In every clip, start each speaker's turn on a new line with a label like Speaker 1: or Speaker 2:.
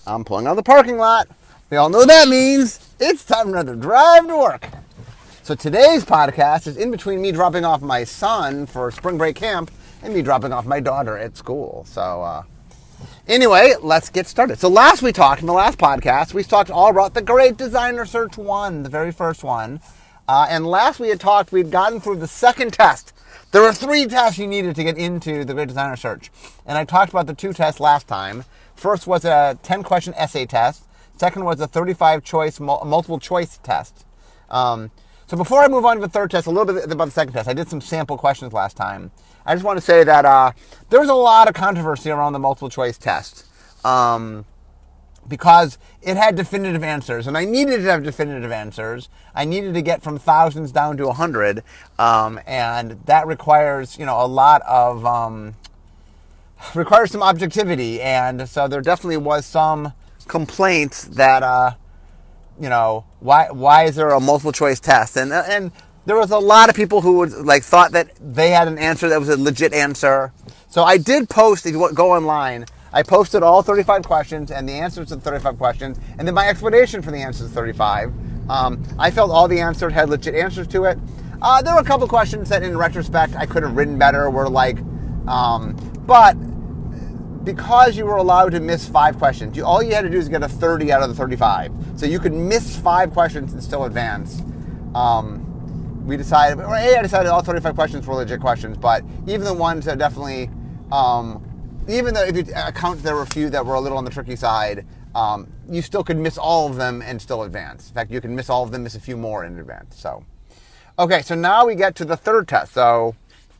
Speaker 1: I'm pulling out of the parking lot. We all know what that means. It's time for another drive to work. So today's podcast is in between me dropping off my son for spring break camp and me dropping off my daughter at school. So anyway, let's get started. So in the last podcast, we talked all about the Great Designer Search 1, the very first one. And last we'd gotten through the second test. There were 3 tests you needed to get into the Great Designer Search. And I talked about the 2 tests last time. First was a 10-question essay test. Second was a 35-choice multiple choice test. So before I move on to the third test, a little bit about the second test. I did some sample questions last time. I just want to say that there was a lot of controversy around the multiple choice test because it had definitive answers, and I needed to have definitive answers. I needed to get from thousands down to 100, and that requires a lot of requires some objectivity, and so there definitely was some complaints that why is there a multiple choice test, and there was a lot of people who thought that they had an answer that was a legit answer. So I did post, if you go online, I posted all 35 questions and the answers to the 35 questions, and then my explanation for the answers to 35. I felt all the answers had legit answers to it. There were a couple questions that in retrospect I could have written better, but because you were allowed to miss 5 questions, all you had to do is get a 30 out of the 35. So you could miss 5 questions and still advance. I decided all 35 questions were legit questions, but even the ones that definitely, even though if you account there were a few that were a little on the tricky side, you still could miss all of them and still advance. In fact, you can miss all of them, miss a few more in advance. So, okay, so now we get to the third test. So,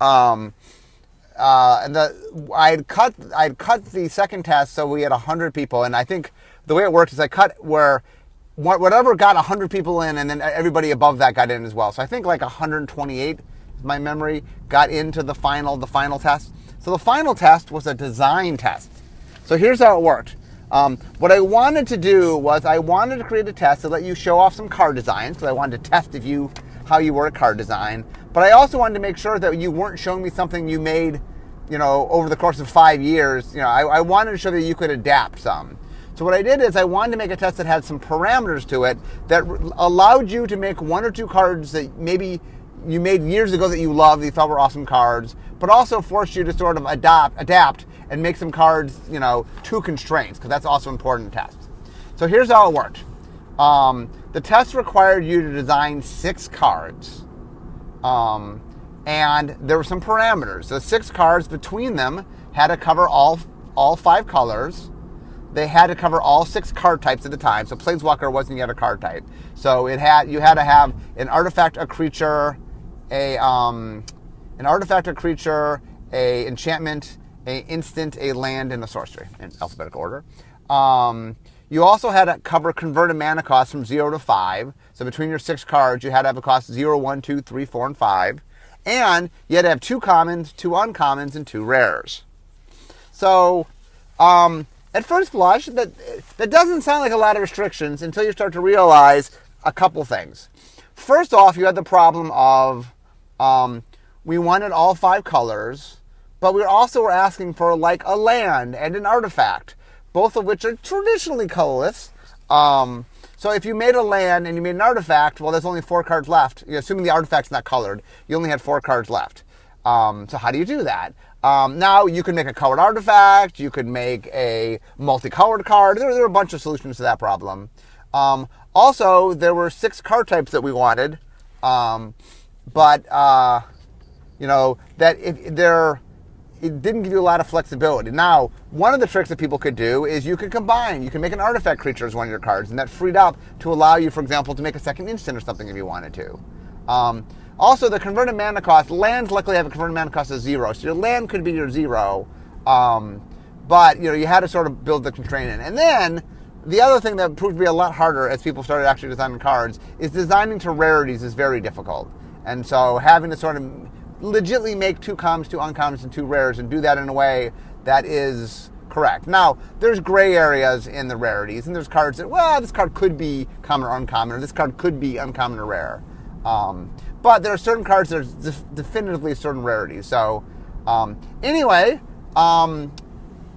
Speaker 1: I'd cut the second test so we had 100 people, and I think the way it works is I cut where whatever got 100 people in, and then everybody above that got in as well. So I think 128, my memory, got into the final test. So the final test was a design test. So here's how it worked. What I wanted to do was I wanted to create a test to let you show off some card designs, because I wanted to test how you were at card design. But I also wanted to make sure that you weren't showing me something you made, over the course of 5 years. I wanted to show that you could adapt some. So what I did is I wanted to make a test that had some parameters to it that allowed you to make 1 or 2 cards that maybe you made years ago that you loved, that you thought were awesome cards, but also forced you to sort of adapt and make some cards, to constraints, because that's also important in tests. So here's how it worked. The test required you to design 6 cards. And there were some parameters. The 6 cards between them had to cover all 5 colors. They had to cover all 6 card types at a time. So Planeswalker wasn't yet a card type. So you had to have an artifact, a creature, a enchantment, a instant, a land, and a sorcery in alphabetical order. You also had to cover converted mana costs from 0 to 5. So between your 6 cards, you had to have a cost 0, 1, 2, 3, 4, and 5. And you had to have 2 commons, 2 uncommons, and 2 rares. So, at first blush, that doesn't sound like a lot of restrictions until you start to realize a couple things. First off, you had the problem of we wanted all 5 colors, but we also were asking for a land and an artifact, both of which are traditionally colorless. So if you made a land and you made an artifact, well, there's only 4 cards left. Assuming the artifact's not colored, you only had 4 cards left. So how do you do that? Now you can make a colored artifact. You could make a multicolored card. There are a bunch of solutions to that problem. Also, there were 6 card types that we wanted, it didn't give you a lot of flexibility. Now, one of the tricks that people could do is you could combine. You can make an artifact creature as one of your cards, and that freed up to allow you, for example, to make a second instant or something if you wanted to. Also, the converted mana cost, lands luckily have a converted mana cost of 0, so your land could be your 0, but you had to sort of build the constraint in. And then, the other thing that proved to be a lot harder as people started actually designing cards is designing to rarities is very difficult. And so having to sort of legitimately make 2 commons, 2 uncommons, and 2 rares, and do that in a way that is correct. Now, there's gray areas in the rarities, and there's cards that, this card could be common or uncommon, or this card could be uncommon or rare. But there are certain cards that are definitively certain rarities. So, anyway,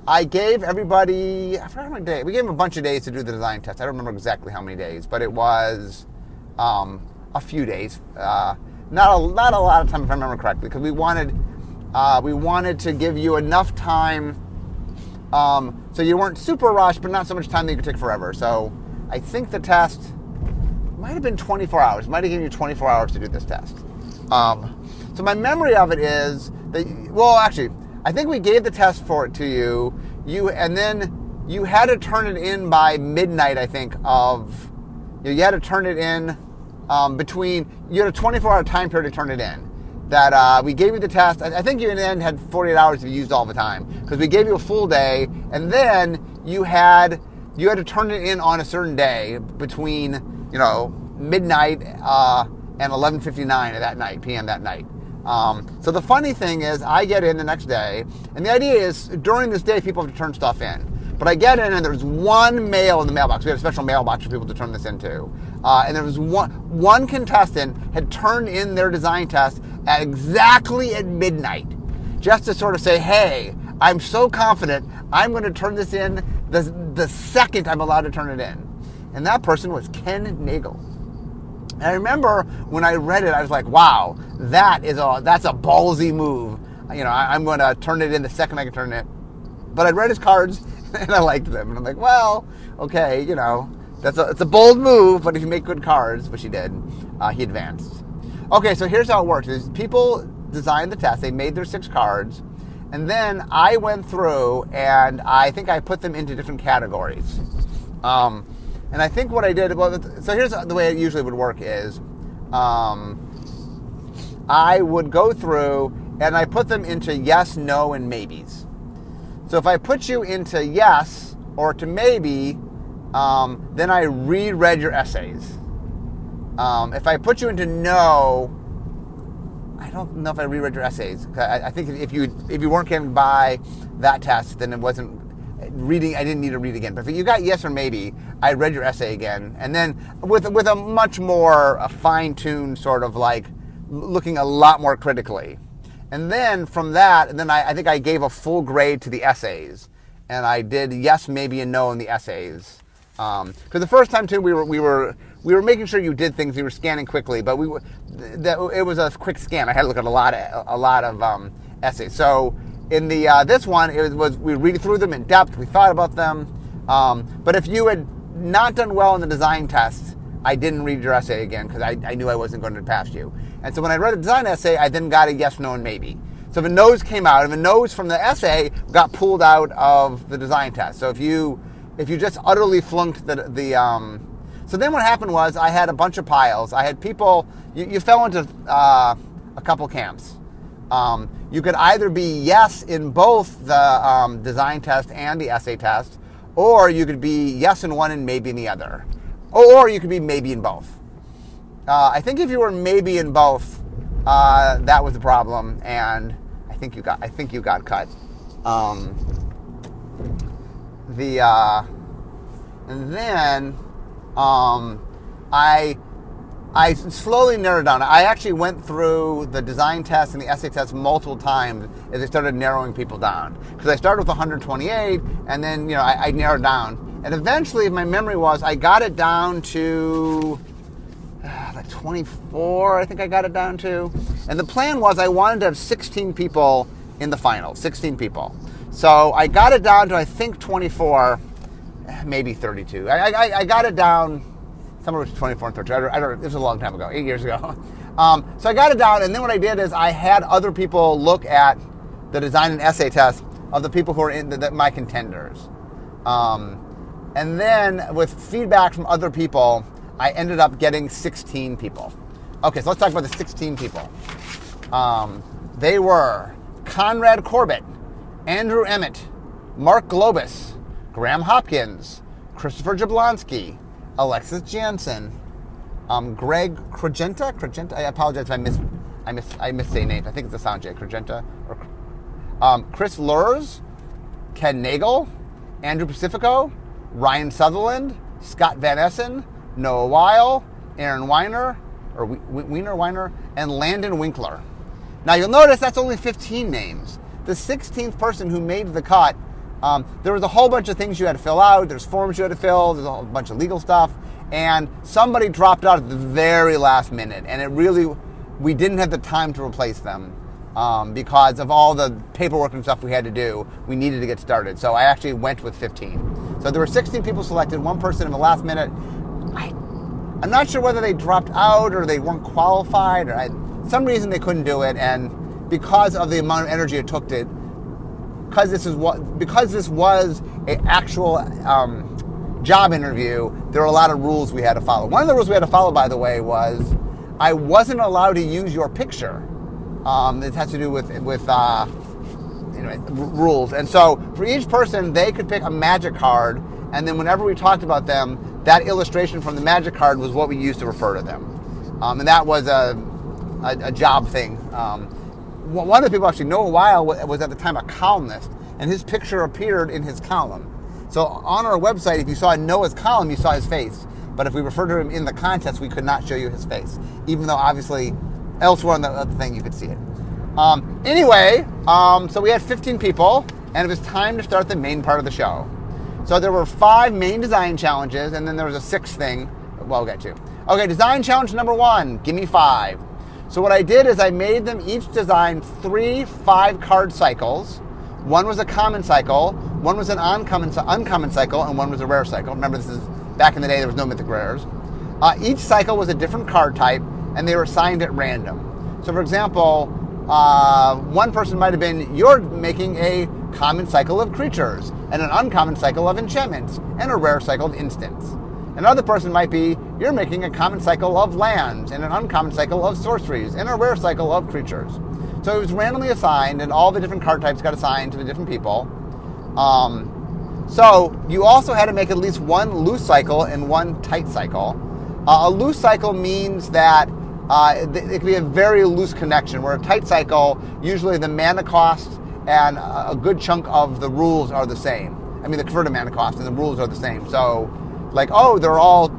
Speaker 1: I gave everybody, I forgot how many days. We gave them a bunch of days to do the design test. I don't remember exactly how many days, but it was a few days. Not a lot of time, if I remember correctly, because we wanted to give you enough time so you weren't super rushed, but not so much time that you could take forever. So I think the test might have been 24 hours. Might have given you 24 hours to do this test. So my memory of it is that, well, actually, I think we gave the test for it to you, and then you had to turn it in by midnight, I think, you had to turn it in you had a 24-hour time period to turn it in. That we gave you the test. I think you in the end had 48 hours if you used all the time, because we gave you a full day, and then you had to turn it in on a certain day between midnight and 11:59 of that night, p.m. that night. So the funny thing is, I get in the next day, and the idea is during this day people have to turn stuff in. But I get in and there's one mail in the mailbox. We had a special mailbox for people to turn this into. And there was one contestant had turned in their design test exactly at midnight, just to sort of say, hey, I'm so confident I'm going to turn this in the second I'm allowed to turn it in. And that person was Ken Nagel. And I remember when I read it, I was like, wow, that's a ballsy move. I'm going to turn it in the second I can turn it. But I read his cards and I liked them. And I'm like, well, okay, it's a bold move, but if you make good cards, which he did, he advanced. Okay, so here's how it works. Is people designed the test, they made their 6 cards, and then I went through and I think I put them into different categories. And I think what I did, so here's the way it usually would work is, I would go through and I put them into yes, no, and maybes. So if I put you into yes or to maybe, then I reread your essays. If I put you into no, I don't know if I reread your essays. I think if you weren't getting by that test, then it wasn't reading. I didn't need to read again. But if you got yes or maybe, I read your essay again, and then with a much more fine-tuned sort of like looking a lot more critically. And then from that, and then I think I gave a full grade to the essays, and I did yes, maybe, and no in the essays. Because the first time too, we were making sure you did things. We were scanning quickly, but it was a quick scan. I had to look at a lot of essays. So in the this one, we read through them in depth. We thought about them. But if you had not done well in the design test, I didn't read your essay again because I knew I wasn't going to pass you. And so when I read the design essay, I then got a yes, no, and maybe. So the no's came out, and the no's from the essay got pulled out of the design test. So if you just utterly flunked so then what happened was I had a bunch of piles. I had people, you fell into a couple camps. You could either be yes in both the design test and the essay test, or you could be yes in one and maybe in the other. Or you could be maybe in both. I think if you were maybe in both, that was the problem, and I think you got cut. And then I slowly narrowed down. I actually went through the design test and the essay test multiple times as I started narrowing people down. Because I started with 128, and then I narrowed down. And eventually, my memory was I got it down to like 24. I think I got it down to. And the plan was I wanted to have 16 people in the final. 16 people. So I got it down to I think 24. Maybe 32. I got it down somewhere between 24 and 32. I don't. It was a long time ago, 8 years ago. So I got it down, and then what I did is I had other people look at the design and essay test of the people who are in my contenders. And then with feedback from other people, I ended up getting 16 people. Okay, so let's talk about the 16 people. They were Conrad Corbett, Andrew Emmett, Mark Globus, Graham Hopkins, Christopher Jablonski, Alexis Jansen, Greg Crogenta. I apologize if I missay names. I think it's a sound check. Crogenta. Chris Lurs, Ken Nagel, Andrew Pacifico, Ryan Sutherland, Scott Van Essen, Noah Weil, Aaron Weiner, and Landon Winkler. Now you'll notice that's only 15 names. The 16th person who made the cut There was a whole bunch of things you had to fill out. There's forms you had to fill. There's a whole bunch of legal stuff. And somebody dropped out at the very last minute. And we didn't have the time to replace them because of all the paperwork and stuff we had to do. We needed to get started. So I actually went with 15. So there were 16 people selected, one person in the last minute. I'm not sure whether they dropped out or they weren't qualified or some reason they couldn't do it. And because of the amount of energy it took to, because this was an actual job interview, there were a lot of rules we had to follow. One of the rules we had to follow, by the way, was I wasn't allowed to use your picture. It has to do with rules. And so for each person, they could pick a magic card, and then whenever we talked about them, that illustration from the magic card was what we used to refer to them. And that was a job thing. One of the people actually, Noah Weil, was at the time a columnist, and his picture appeared in his column. So on our website, if you saw Noah's column, you saw his face. But if we referred to him in the contest, we could not show you his face, even though obviously elsewhere on the thing you could see it. So we had 15 people, and it was time to start the main part of the show. So there were 5 main design challenges, and then there was a 6th thing we'll get to. Okay, design challenge number 1, give me 5. So what I did is I made them each design 3 5-card cycles. One was a common cycle, one was an uncommon cycle, and one was a rare cycle. Remember, this is back in the day, there was no mythic rares. Each cycle was a different card type, and they were assigned at random. So for example, one person might have been, you're making a common cycle of creatures, and an uncommon cycle of enchantments, and a rare cycle of instants. Another person might be, you're making a common cycle of lands, and an uncommon cycle of sorceries, and a rare cycle of creatures. So it was randomly assigned, and all the different card types got assigned to the different people. So you also had to make at least 1 loose cycle and 1 tight cycle. A loose cycle means that it can be a very loose connection, where a tight cycle, usually the mana cost and a good chunk of the rules are the same. I mean, the converted mana cost and the rules are the same. So, like, they're all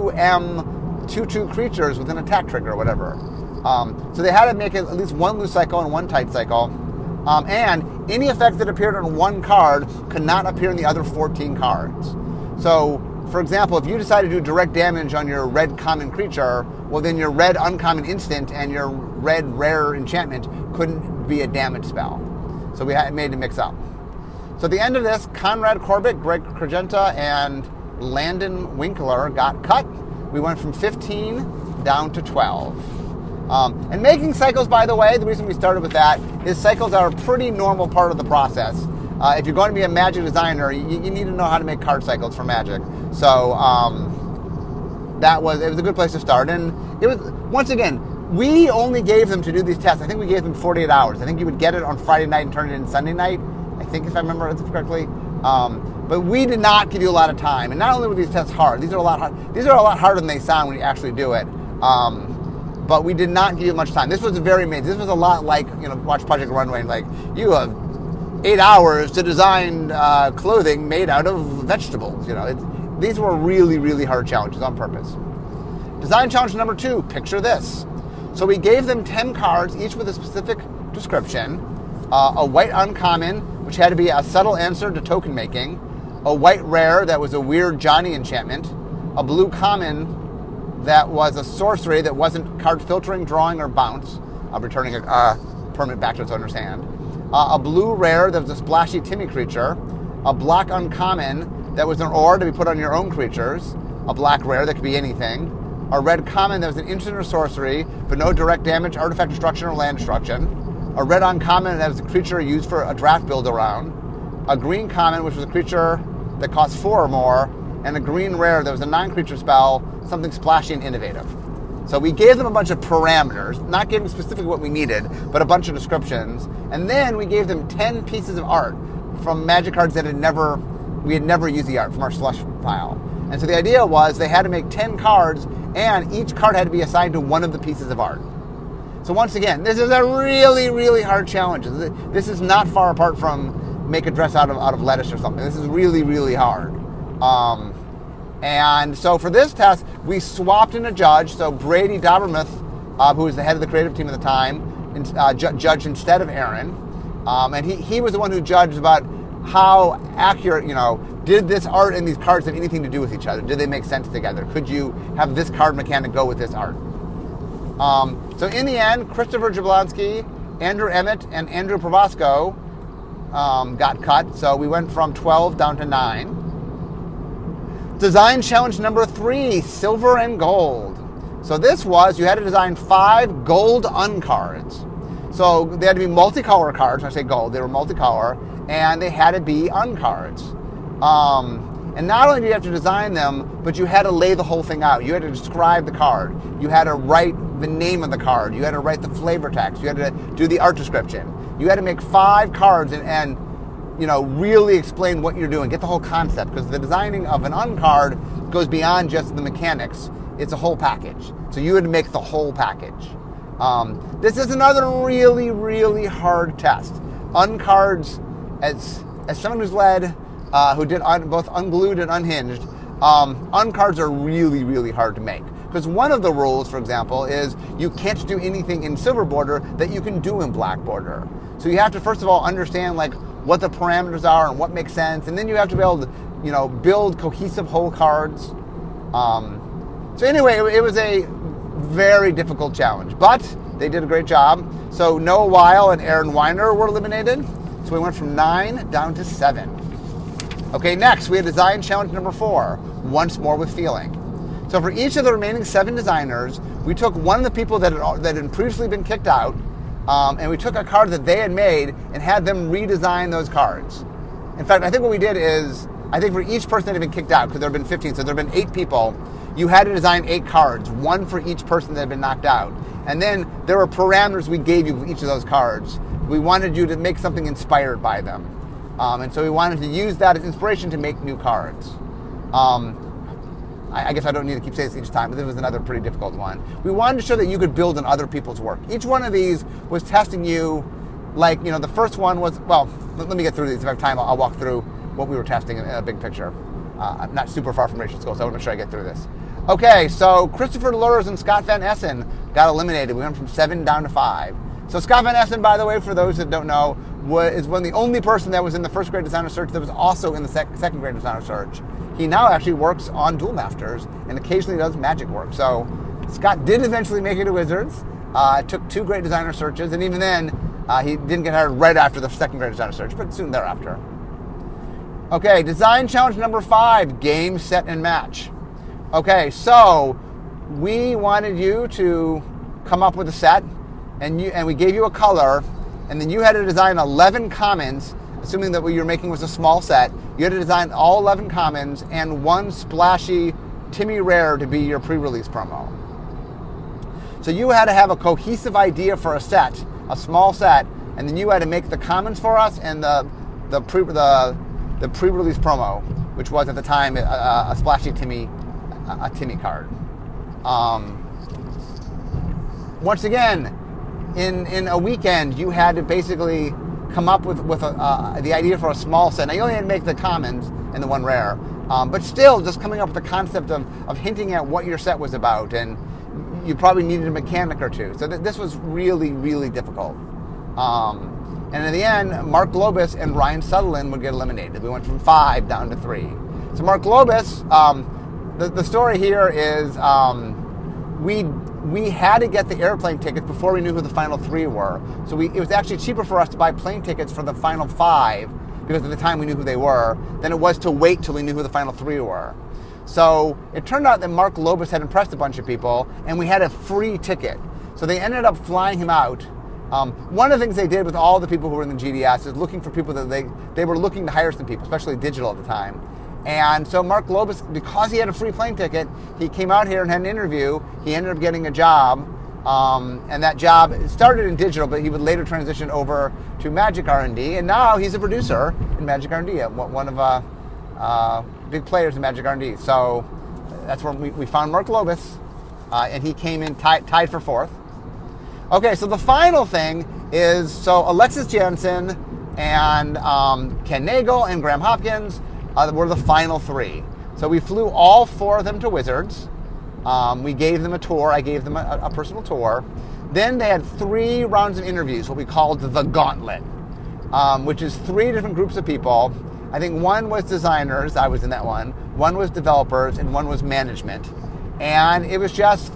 Speaker 1: 2/2 creatures with an attack trigger or whatever. So they had to make at least 1 loose cycle and 1 tight cycle. And any effect that appeared on 1 card could not appear in the other 14 cards. So, for example, if you decide to do direct damage on your red common creature, well, then your red uncommon instant and your red rare enchantment couldn't be a damage spell. So we made to mix up. So at the end of this, Conrad Corbett, Greg Kragenta, and Landon Winkler got cut. We went from 15 down to 12. And making cycles, by the way, the reason we started with that is cycles are a pretty normal part of the process. If you're going to be a Magic designer, you need to know how to make card cycles for Magic. So it was a good place to start. And it was, once again, we only gave them to do these tests. I think we gave them 48 hours. I think you would get it on Friday night and turn it in Sunday night, I think, if I remember it correctly. But we did not give you a lot of time. And not only were these tests hard, these are a lot harder than they sound when you actually do it. But we did not give you much time. This was this was a lot like, watch Project Runway, and like, you have 8 hours to design clothing made out of vegetables. These were really, really hard challenges on purpose. Design challenge number 2, picture this. So we gave them 10 cards, each with a specific description. A white uncommon, which had to be a subtle answer to token making. A white rare that was a weird Johnny enchantment. A blue common that was a sorcery that wasn't card filtering, drawing, or bounce, returning a permanent back to its owner's hand. A blue rare that was a splashy Timmy creature. A black uncommon that was an ore to be put on your own creatures. A black rare that could be anything. A red common that was an instant or sorcery, but no direct damage, artifact destruction, or land destruction. A red uncommon that was a creature used for a draft build around. A green common, which was a creature that cost 4 or more. And a green rare that was a 9-creature spell, something splashy and innovative. So we gave them a bunch of parameters, not giving specifically what we needed, but a bunch of descriptions. And then we gave them 10 pieces of art from Magic cards that we had never used the art from our slush pile. And so the idea was they had to make 10 cards, and each card had to be assigned to one of the pieces of art. So once again, this is a really, really hard challenge. This is not far apart from make a dress out of lettuce or something. This is really, really hard. And so for this test, we swapped in a judge. So Brady Dobermuth, who was the head of the creative team at the time, judged instead of Aaron. And he was the one who judged about how accurate, did this art and these cards have anything to do with each other? Did they make sense together? Could you have this card mechanic go with this art? So in the end, Christopher Jablonski, Andrew Emmett, and Andrew Probasco got cut. So we went from 12 down to 9. Design challenge number 3, silver and gold. So this was, you had to design 5 gold uncards. So they had to be multicolor cards. When I say gold, they were multicolor, and they had to be uncards. And not only did you have to design them, but you had to lay the whole thing out. You had to describe the card. You had to write the name of the card. You had to write the flavor text. You had to do the art description. You had to make 5 cards and really explain what you're doing. Get the whole concept, because the designing of an uncard goes beyond just the mechanics. It's a whole package. So you had to make the whole package. This is another really, really hard test. Uncards, as someone who's led, who did both Unglued and Unhinged, uncards are really, really hard to make. Because one of the rules, for example, is you can't do anything in silver border that you can do in black border. So you have to, first of all, understand what the parameters are and what makes sense, and then you have to be able to, build cohesive whole cards. So anyway, it was a very difficult challenge, but they did a great job. So Noah Weil and Aaron Weiner were eliminated. So we went from 9 down to 7. Okay, next we had design challenge number 4, once more with feeling. So for each of the remaining 7 designers, we took one of the people that had previously been kicked out, and we took a card that they had made and had them redesign those cards. In fact, I think what we did is, I think for each person that had been kicked out, because there had been 15, so there had been 8 people, you had to design 8 cards, one for each person that had been knocked out. And then there were parameters we gave you for each of those cards. We wanted you to make something inspired by them. And so we wanted to use that as inspiration to make new cards. I guess I don't need to keep saying this each time, but this was another pretty difficult one. We wanted to show that you could build on other people's work. Each one of these was testing you, the first one was, well, let me get through these. If I have time, I'll walk through what we were testing in a big picture. I'm not super far from Rachel School, so I want to make sure I get through this. Okay, so Christopher Lures and Scott Van Essen got eliminated. We went from 7 down to 5. So Scott Van Essen, by the way, for those that don't know, is one of the only person that was in the first grade designer search that was also in the second grade designer search. He now actually works on Duel Masters and occasionally does magic work. So Scott did eventually make it to Wizards. It took 2 great designer searches, and even then, he didn't get hired right after the second grade designer search, but soon thereafter. Okay, design challenge number 5, game, set, and match. Okay, so we wanted you to come up with a set, and we gave you a color, and then you had to design 11 commons, assuming that what you were making was a small set. You had to design all 11 commons and 1 splashy Timmy Rare to be your pre-release promo. So you had to have a cohesive idea for a set, a small set, and then you had to make the commons for us and the pre-release promo, which was at the time a splashy Timmy. A Timmy card. Once again, in a weekend, you had to basically come up with the idea for a small set. Now, you only had to make the commons and the 1 rare, but still just coming up with the concept of hinting at what your set was about, and you probably needed a mechanic or 2. So this was really, really difficult. And in the end, Mark Globus and Ryan Sutherland would get eliminated. We went from 5 down to 3. So Mark Globus, the story here is we had to get the airplane tickets before we knew who the final 3 were. So it was actually cheaper for us to buy plane tickets for the final 5, because at the time we knew who they were, than it was to wait till we knew who the final 3 were. So it turned out that Mark Globus had impressed a bunch of people, and we had a free ticket. So they ended up flying him out. One of the things they did with all the people who were in the GDS is looking for people that they were looking to hire some people, especially digital at the time. And so Mark Globus, because he had a free plane ticket, he came out here and had an interview. He ended up getting a job, and that job started in digital, but he would later transition over to Magic R&D, and now he's a producer in Magic R&D, one of big players in Magic R&D. So that's where we found Mark Globus, and he came in tied for 4th. Okay, so the final thing is, so Alexis Jansen and Ken Nagel and Graham Hopkins were the final 3. So we flew all 4 of them to Wizards. We gave them a tour. I gave them a personal tour. Then they had 3 rounds of interviews, what we called the Gauntlet. which is 3 different groups of people. I think one was designers, I was in that one was developers, and one was management. And it was just,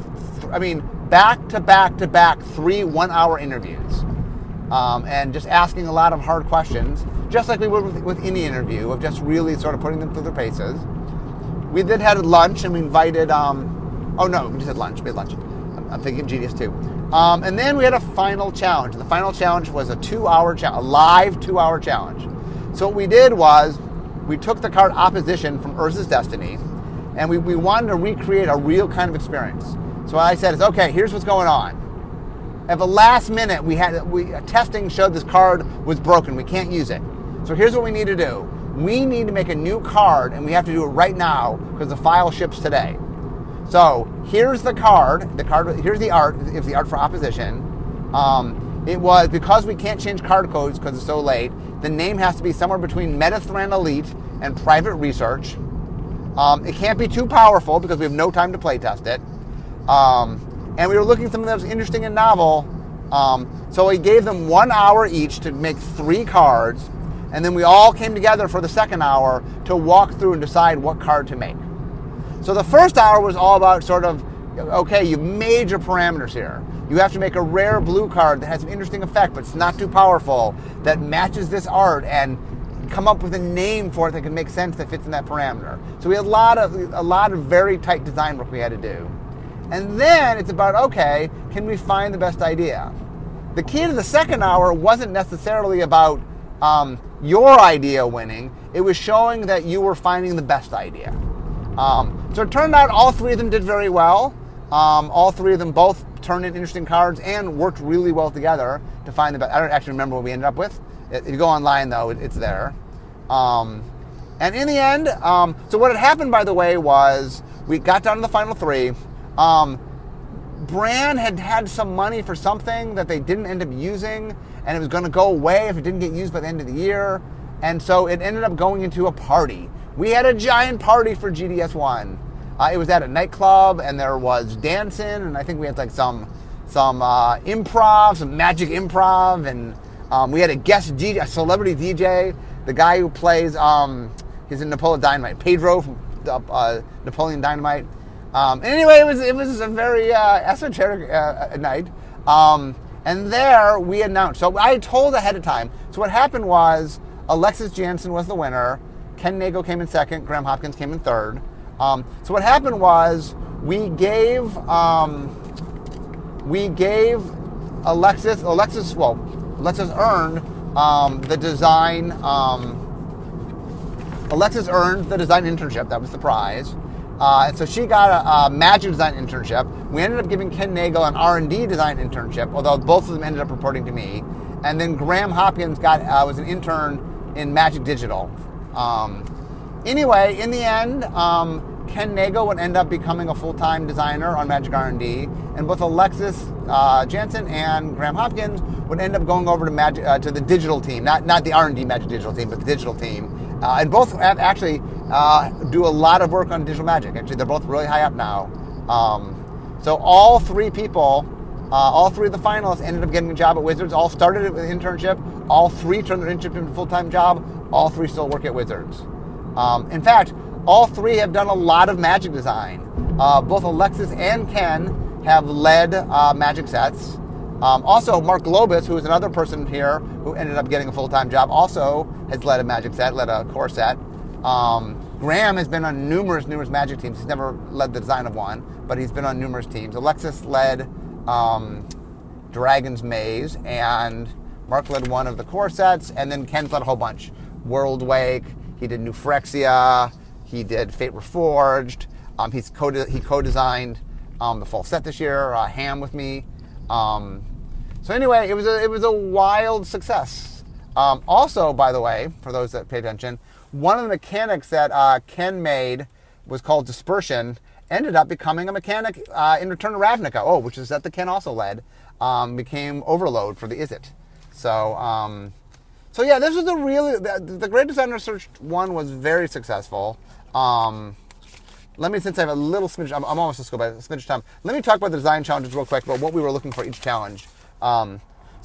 Speaker 1: back to back to back 3 1-hour interviews. And just asking a lot of hard questions, just like we would with any interview, of just really sort of putting them through their paces. We then had lunch, and we invited, we just had lunch. We had lunch. I'm thinking GDS too. And then we had a final challenge. And the final challenge was a 2-hour challenge, a live 2-hour challenge. So what we did was we took the card Opposition from Urza's Destiny, and we wanted to recreate a real kind of experience. So what I said is, okay, here's what's going on. At the last minute, testing showed this card was broken. We can't use it. So here's what we need to do. We need to make a new card, and we have to do it right now because the file ships today. So here's the card. Here's the art. It was the art for Opposition. It was, because we can't change card codes because it's so late, the name has to be somewhere between Metathran Elite and Private Research. It can't be too powerful because we have no time to play test it. And we were looking at something that was interesting and novel. So we gave them 1 hour each to make 3 cards. And then we all came together for the second hour to walk through and decide what card to make. So the first hour was all about sort of, okay, you've made your parameters here. You have to make a rare blue card that has an interesting effect, but it's not too powerful, that matches this art, and come up with a name for it that can make sense, that fits in that parameter. So we had a lot of very tight design work we had to do. And then it's about, okay, can we find the best idea? The key to the second hour wasn't necessarily about your idea winning. It was showing that you were finding the best idea. So it turned out all 3 of them did very well. All 3 of them both turned in interesting cards and worked really well together to find the best. I don't actually remember what we ended up with. If you go online, though, it's there. And in the end, so what had happened, by the way, was we got down to the final 3. Bran had some money for something that they didn't end up using, and it was going to go away if it didn't get used by the end of the year. And so it ended up going into a party. We had a giant party for GDS1. It was at a nightclub, and there was dancing, and I think we had like some improv, some magic improv, and we had a guest DJ, a celebrity DJ, the guy who plays, he's in Napoleon Dynamite, Pedro from Napoleon Dynamite. Anyway, it was a very esoteric night. And there we announced. So I told ahead of time. So what happened was Alexis Jansen was the winner. Ken Nagle came in second. Graham Hopkins came in third. So what happened was we gave Alexis earned the design. Alexis earned the design internship. That was the prize. And so she got a magic design internship. We ended up giving Ken Nagle an R&D design internship, although both of them ended up reporting to me. And then Graham Hopkins was an intern in Magic Digital. Anyway, in the end, Ken Nagle would end up becoming a full-time designer on Magic R&D, and both Alexis Jansen and Graham Hopkins would end up going over to to the digital team, not the R&D Magic Digital team, but the digital team. And both actually do a lot of work on digital magic. Actually, they're both really high up now. So all 3 people, all 3 of the finalists ended up getting a job at Wizards. All started with an internship. All 3 turned their internship into a full-time job. All 3 still work at Wizards. In fact, all 3 have done a lot of magic design. Both Alexis and Ken have led magic sets. Also, Mark Globus, who is another person here who ended up getting a full-time job, also has led a magic set, led a core set. Graham has been on numerous magic teams. He's never led the design of one, but he's been on numerous teams. Alexis led Dragon's Maze, and Mark led one of the core sets, and then Ken's led a whole bunch. World Wake, he did New Phyrexia, he did Fate Reforged, he co-designed the full set this year, Ham with me. So anyway, it was a wild success. Also, by the way, for those that pay attention, one of the mechanics that Ken made was called Dispersion, ended up becoming a mechanic in Return to Ravnica, which is that the Ken also led, became Overload for the Izzet. So yeah, this was the Great Designer Search 1 was very successful. Since I have a little smidge, I'm almost just go by a smidge time. Let me talk about the design challenges real quick, about what we were looking for each challenge. So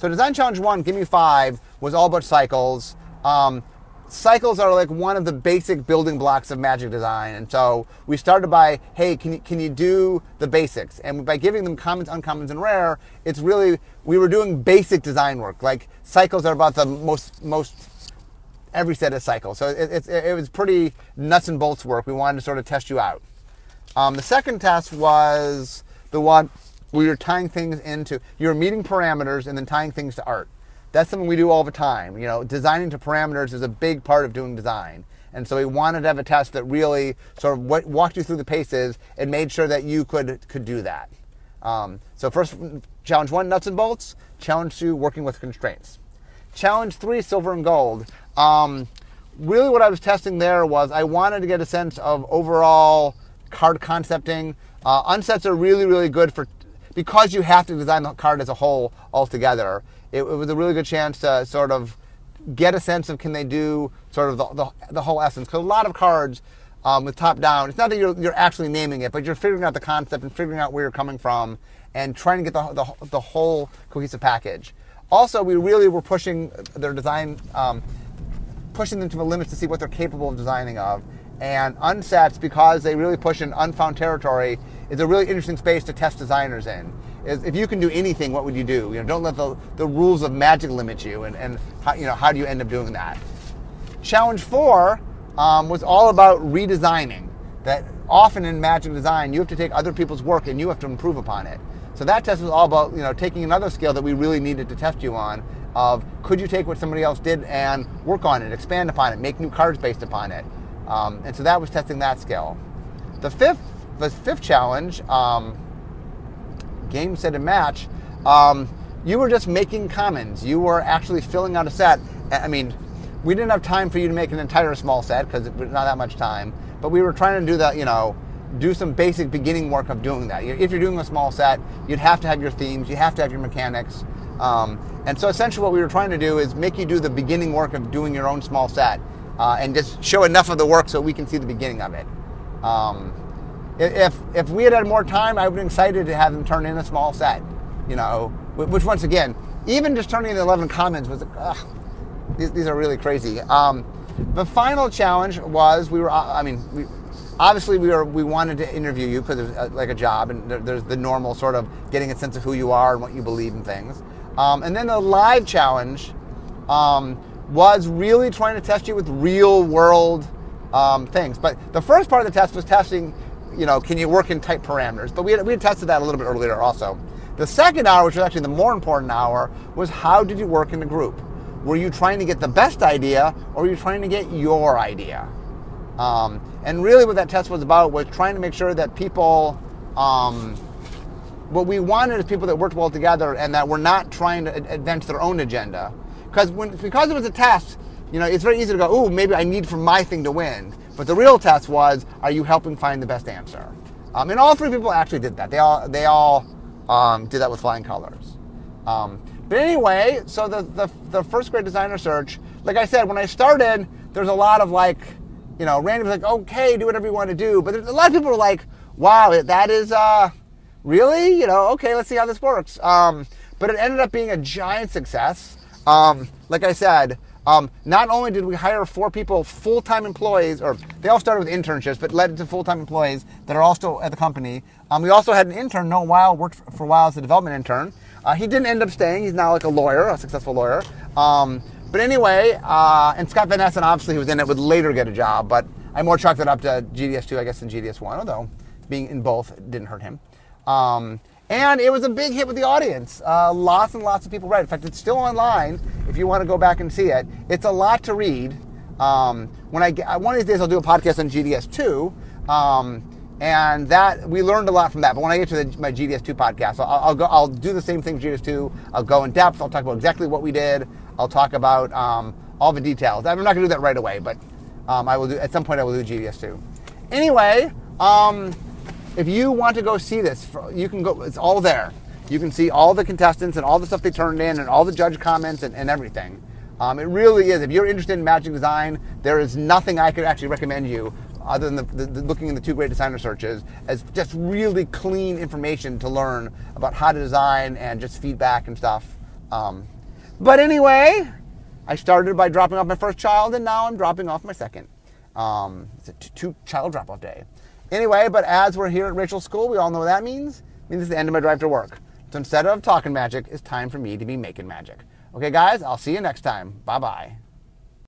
Speaker 1: So Design Challenge 1, Give Me 5, was all about cycles. Cycles are like one of the basic building blocks of magic design. And so we started by, hey, can you do the basics? And by giving them commons, uncommons, and rare, it's really, we were doing basic design work. Like cycles are about the most every set of cycles. So it was pretty nuts and bolts work. We wanted to sort of test you out. The second test was the one where you're tying things into, you're meeting parameters and then tying things to art. That's something we do all the time. You know, designing to parameters is a big part of doing design. And so we wanted to have a test that really sort of walked you through the paces and made sure that you could do that. So first, challenge 1, nuts and bolts. Challenge 2, working with constraints. Challenge 3, silver and gold. Really what I was testing there was I wanted to get a sense of overall card concepting. Unsets are really, really good for, because you have to design the card as a whole altogether. It was a really good chance to sort of get a sense of, can they do sort of the whole essence. Because a lot of cards with top down, it's not that you're actually naming it, but you're figuring out the concept and figuring out where you're coming from and trying to get the whole cohesive package. Also, we really were pushing their design, pushing them to the limits to see what they're capable of designing of. And unsets, because they really push in unfound territory, is a really interesting space to test designers in. If you can do anything, what would you do? You know, don't let the rules of magic limit you, and how do you end up doing that? Challenge 4 was all about redesigning. That often in magic design, you have to take other people's work and you have to improve upon it. So that test was all about taking another skill that we really needed to test you on. Of could you take what somebody else did and work on it, expand upon it, make new cards based upon it. And so that was testing that skill. The fifth challenge, game, set, and match, you were just making commons. You were actually filling out a set. I mean, we didn't have time for you to make an entire small set because it was not that much time, but we were trying to do that, do some basic beginning work of doing that. If you're doing a small set, you'd have to have your themes, you have to have your mechanics. And so essentially what we were trying to do is make you do the beginning work of doing your own small set. And just show enough of the work so we can see the beginning of it. If we had more time, I would be excited to have them turn in a small set, which once again, even just turning in 11 commons was, these are really crazy. The final challenge was we wanted to interview you because it was like a job, and there's the normal sort of getting a sense of who you are and what you believe in things. And then the live challenge, was really trying to test you with real world things. But the first part of the test was testing, can you work in tight parameters? But we had tested that a little bit earlier also. The second hour, which was actually the more important hour, was how did you work in a group? Were you trying to get the best idea, or were you trying to get your idea? And really what that test was about was trying to make sure that people, what we wanted is people that worked well together and that were not trying to advance their own agenda. Because it was a test, it's very easy to go, ooh, maybe I need for my thing to win. But the real test was, are you helping find the best answer? And all 3 people actually did that. They all did that with flying colors. But anyway, so the first grade designer search, like I said, when I started, there's a lot of random okay, do whatever you want to do. But a lot of people were like, wow, that is really, okay, let's see how this works. But it ended up being a giant success. Like I said, not only did we hire 4 people, full-time employees, or they all started with internships, but led to full-time employees that are all still at the company. We also had an intern, worked for a while as a development intern. He didn't end up staying. He's now like a lawyer, a successful lawyer. But anyway, and Scott Van Essen, obviously, who was in it, would later get a job, but I more chalked it up to GDS2, I guess, than GDS1, although being in both didn't hurt him. And it was a big hit with the audience. Lots and lots of people read it. In fact, it's still online if you want to go back and see it. It's a lot to read. One of these days I'll do a podcast on GDS2, and that we learned a lot from that. But when I get to my GDS2 podcast, I'll do the same thing with GDS2. I'll go in depth. I'll talk about exactly what we did. I'll talk about all the details. I'm not going to do that right away, but I will do at some point. I will do GDS2. Anyway. If you want to go see this, you can go. It's all there. You can see all the contestants and all the stuff they turned in and all the judge comments and everything. It really is. If you're interested in magic design, there is nothing I could actually recommend you other than looking in the 2 great designer searches as just really clean information to learn about how to design and just feedback and stuff. But anyway, I started by dropping off my first child, and now I'm dropping off my second. It's a two-child drop-off day. Anyway, but as we're here at Rachel's school, we all know what that means. It means it's the end of my drive to work. So instead of talking magic, it's time for me to be making magic. Okay, guys, I'll see you next time. Bye-bye.